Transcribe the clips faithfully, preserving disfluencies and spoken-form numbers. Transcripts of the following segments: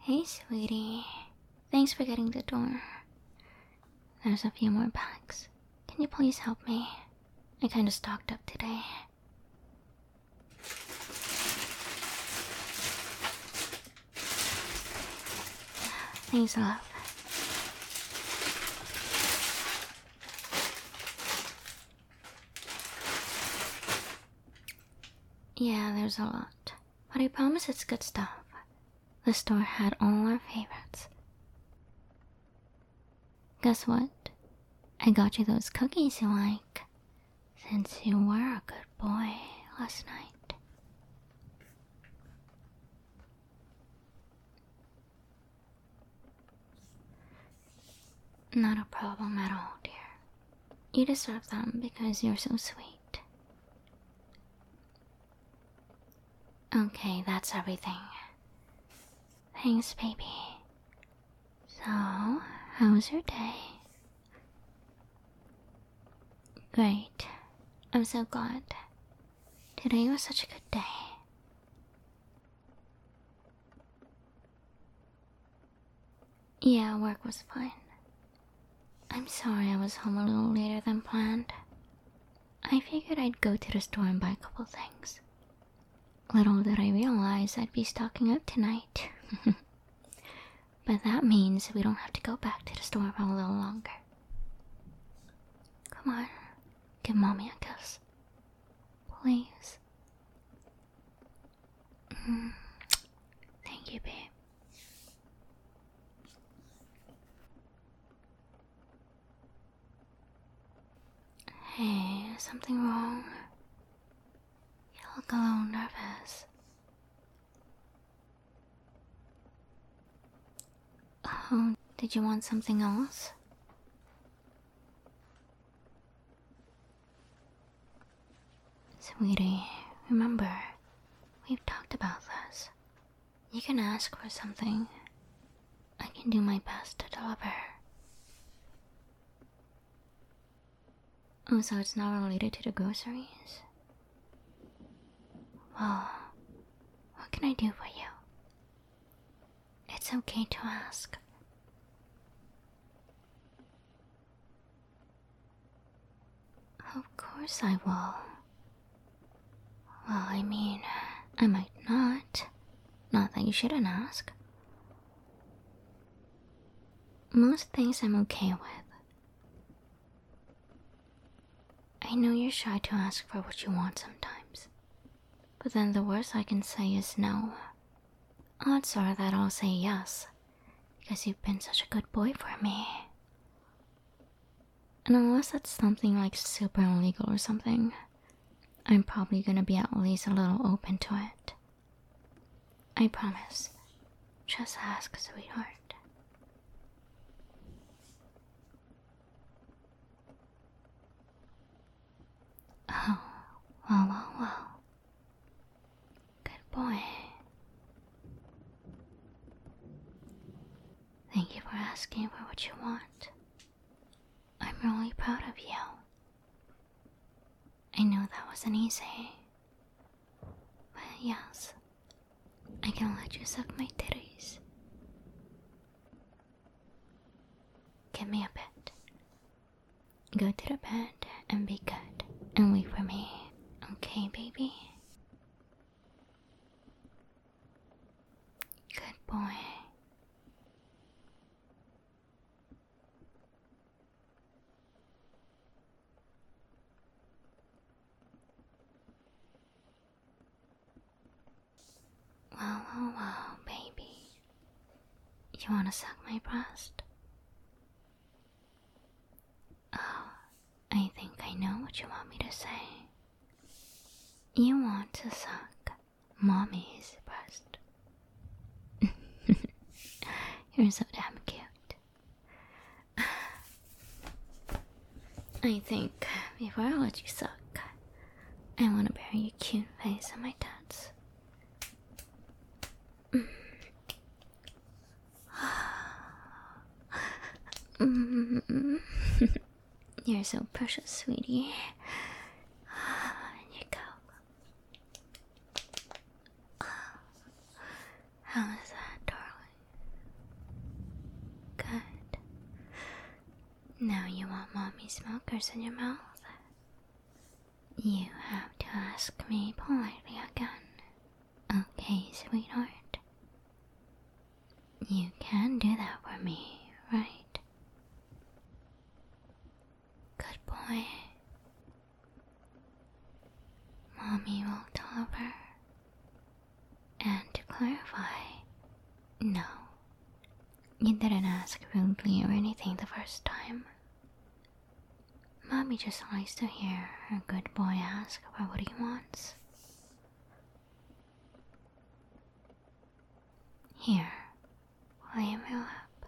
Hey, sweetie. Thanks for getting the door. There's a few more packs. Can you please help me? I kinda stocked up today. Thanks, love. Yeah, there's a lot. But I promise it's good stuff. The store had all our favorites. Guess what? I got you those cookies you like. Since you were a good boy last night. Not a problem at all, dear. You deserve them because you're so sweet. Okay, that's everything. Thanks, baby. So, how was your day? Great. I'm so glad. Today was such a good day. Yeah, work was fine. I'm sorry I was home a little later than planned. I figured I'd go to the store and buy a couple things. Little did I realize I'd be stocking up tonight. But that means we don't have to go back to the store for a little longer. Come on, give mommy a kiss. Please. Mm. Thank you, babe. Hey, is something wrong? You look a little nervous. Oh, did you want something else? Sweetie, remember, we've talked about this. You can ask for something. I can do my best to deliver. Oh, so it's not related to the groceries? Well, what can I do for you? It's okay to ask. Of course I will. Well, I mean, I might not. Not that you shouldn't ask. Most things I'm okay with. I know you're shy to ask for what you want sometimes. But then the worst I can say is no. Odds are that I'll say yes, because you've been such a good boy for me. And unless it's something like super illegal or something, I'm probably gonna be at least a little open to it. I promise. Just ask, sweetheart. Oh, well, well, well. Good boy. Thank you for asking for what you want. I'm really proud of you. I know that wasn't easy. But yes, I can let you suck my titties. Give me a bit. Go to the bed and be good and wait for me. Okay, baby? Good boy. Wow, wow, wow, baby. You wanna suck my breast? Oh, I think I know what you want me to say. You want to suck mommy's breast. You're so damn cute. I think before I let you suck, I want to bury your cute face in my tits. You're so precious, sweetie. You go. How is that, darling? Good. Now you want mommy's milkers in your mouth? You have to ask me politely again. Okay, sweetheart? You can do that for me, right? Good boy. Mommy will tell her. And to clarify, no. You didn't ask rudely or anything the first time. Mommy just likes to hear her good boy ask for what he wants. Here, lay in my lap.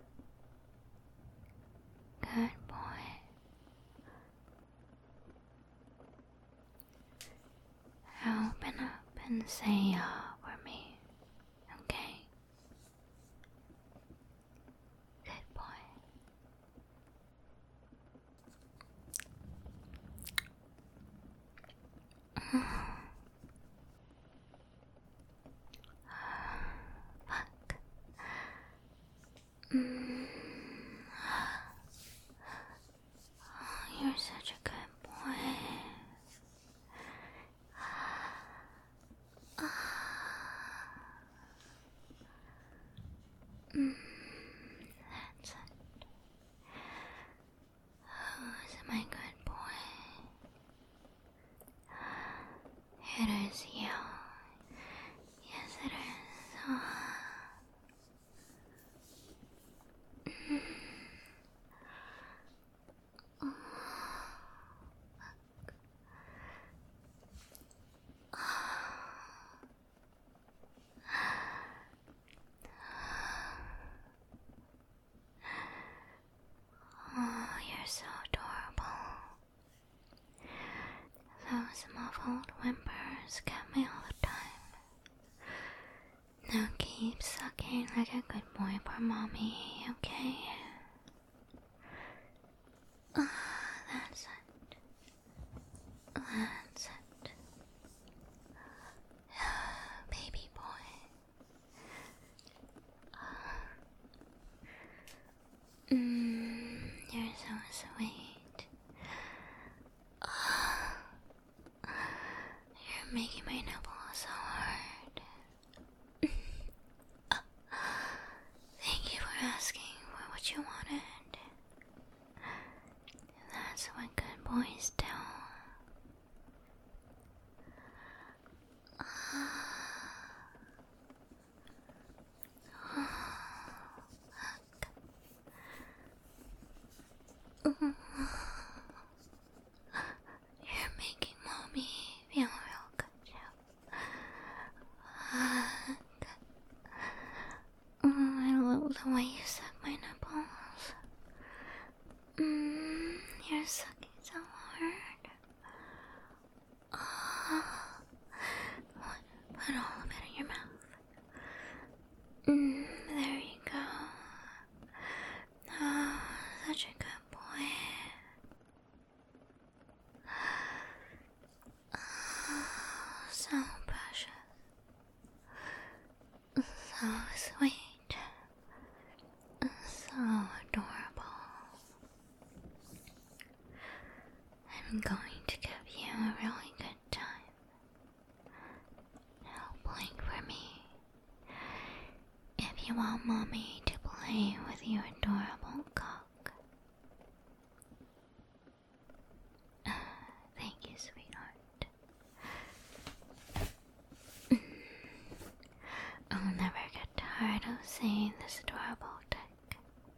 Good boy. Open up and say ah for me, okay? Good boy. Fuck. Mm. Oh, you're such a good boy. Mm. That's it. Who's my good boy? It is you. Yes, it is. Oh. Mm. Oh. Oh, you're so adorable. Those muffled whimpers get me all the time. Now keep sucking like a good boy for mommy, okay? Ah, oh, that's it. That's it. Baby boy. Mmm, you're so sweet. Oh, you're making my nipples so hard. Thank you for asking for what you wanted. That's what good boys do. You're making mommy feel real good too. Oh, I love the way you suck my nipples. Mm, you're sucking so hard. Oh, put, put all of it in your mouth. Mm, there you go. Oh, such a good boy. Oh, so precious. So sweet. So adorable. I'm going to give you a really good time. Now blink for me. If you want mommy to play with your adorable cock. Thank you, sweetheart. I'll never get tired of seeing this adorable dick.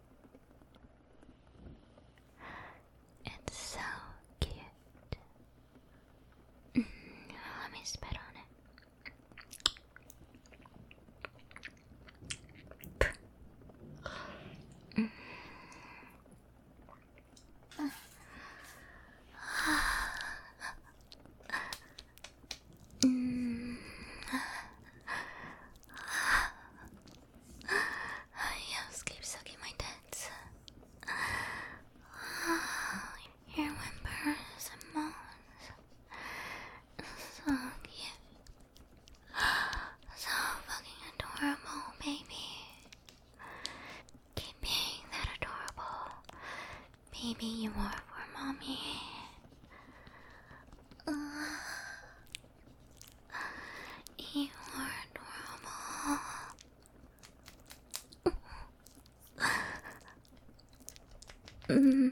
It's so cute. Let me spit on it. Mm. Yes, Baby, you are for mommy. Uh, you are adorable. Mm,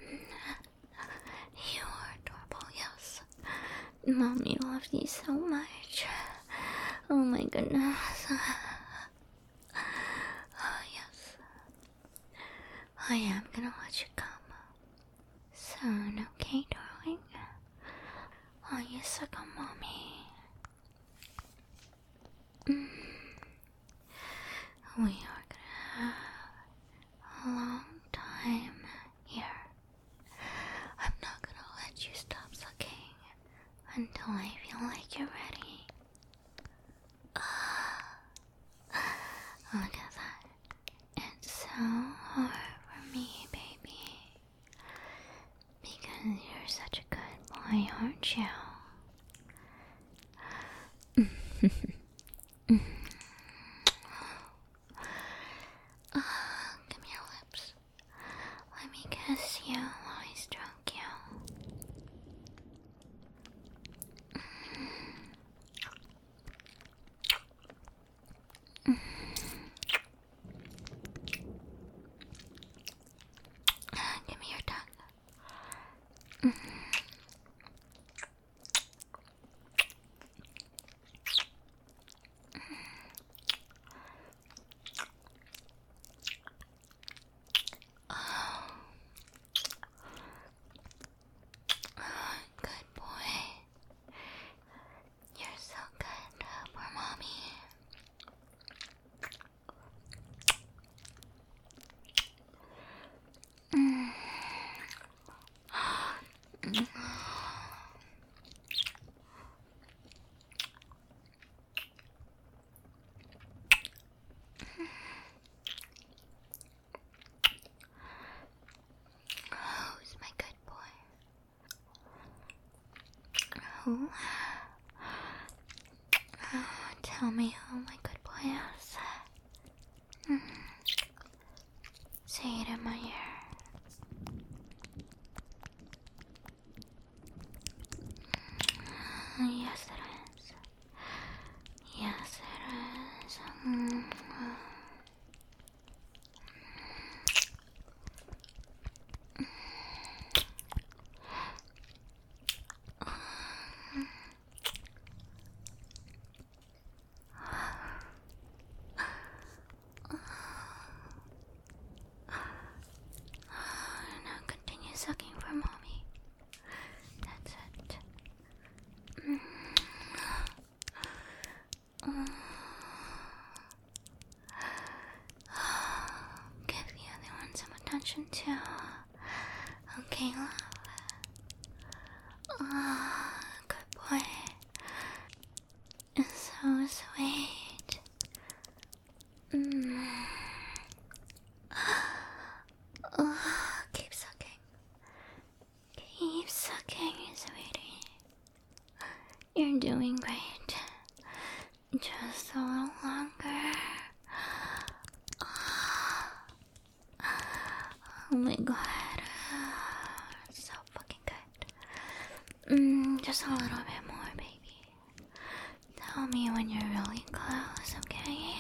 you are adorable, yes. Mommy loves you so much. Oh my goodness. Oh yes. I am gonna let you come soon, okay, darling? Oh, you suck on mommy. Mm. We are gonna have a long time here. I'm not gonna let you stop sucking until I feel like you're ready. Look at that. It's so hard for me, baby. Because you're such a good boy, aren't you? Ah, give me your lips. Let me kiss you while I stroke you. Give me your tongue. Oh. Oh, good boy. You're so good for mommy. Mm. Who's my good boy? Who? Oh, tell me who my good boy is. Mm. Say it in my ear. Yes, it is. Yes, it is. Mm. Now continue sucking for mommy. That's it. Mm. Mm. Give the other one some attention too. Okay, love. Oh, good boy. It's so sweet. Mm. Oh, keep sucking. Keep sucking, sweetie. You're doing great. Just a little longer. Oh my god. So fucking good. Mm, just a little bit more, baby. Tell me when you're really close, okay?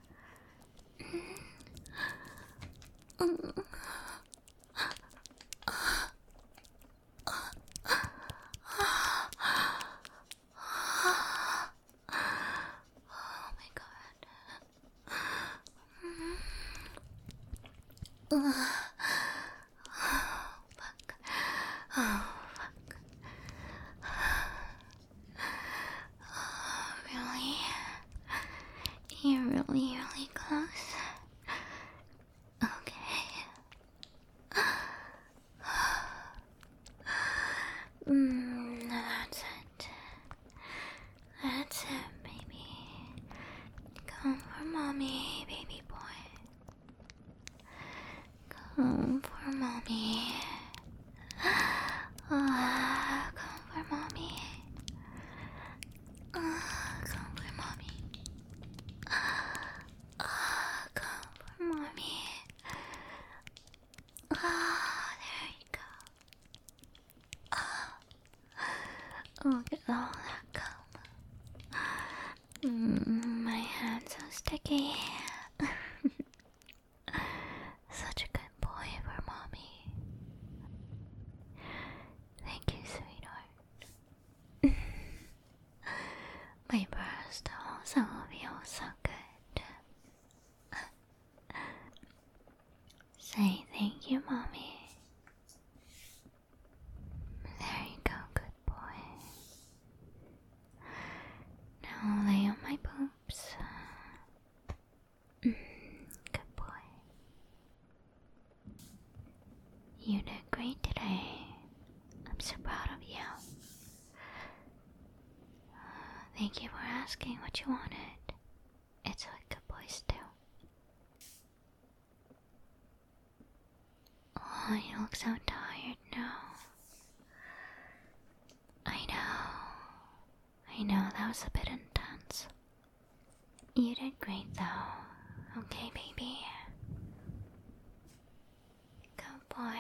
Mm. Oh my god. Mm. Oh, fuck. Oh, fuck. Oh, really? You're really, really close? Okay. Mm, that's it. That's it, baby. Come for mommy, baby boy. Come for mommy. Ah, come for mommy. Ah, come for mommy. Ah, come for mommy. Ah, there you all that cum. Mm, my hands so sticky. Such a good boy for mommy. Thank you, sweetheart. My breast also feels so good. Say thank you, mommy. There you go, good boy. Now lay on my boobs. Mm, good boy. You did great today. I'm so proud of you. Thank you for asking what you wanted. It's what good boys do. Oh, you look so tired now. I know. I know, that was a bit intense. You did great though. Okay, baby. Good boy.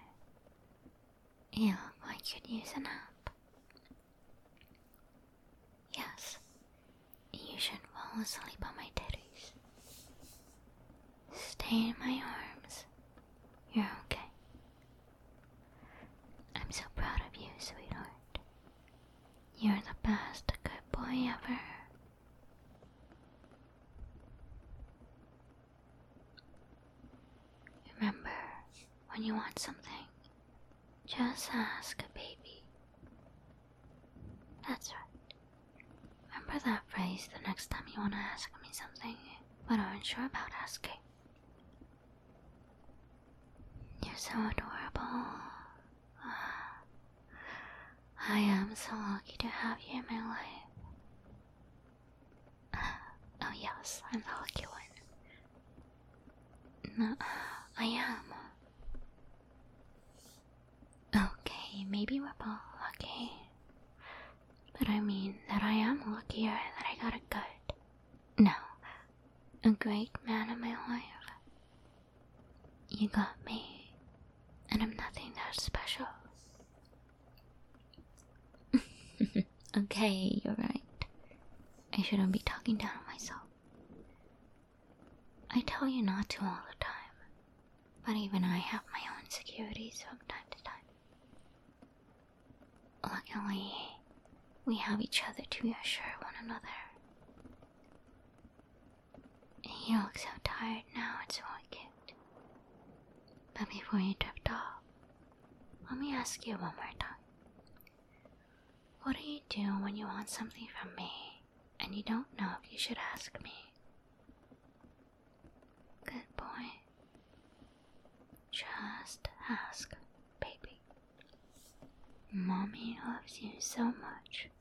You look like you'd use a nap. Yes. You should fall asleep on my titties. Stay in my arms. You're okay. I'm so proud of you, sweetheart. You're the best good boy ever. Remember, when you want something, just ask a baby. That's right. Remember that phrase the next time you want to ask me something, but aren't sure about asking. You're so adorable. I am so lucky to have you in my life. Oh yes, I'm the lucky one. No, I am. Okay, maybe we're both lucky. But I mean that I am luckier that I got a good, no, a great man in my life. You got me, and I'm nothing that special. Okay, you're right. I shouldn't be talking down on myself. I tell you not to all the time, but even I have my own insecurities from time to time. Luckily, we have each other to reassure one another. You look so tired now, it's really cute. But before you drift off, let me ask you one more time. What do you do when you want something from me and you don't know if you should ask me? Good boy. Just ask, baby. Mommy loves you so much.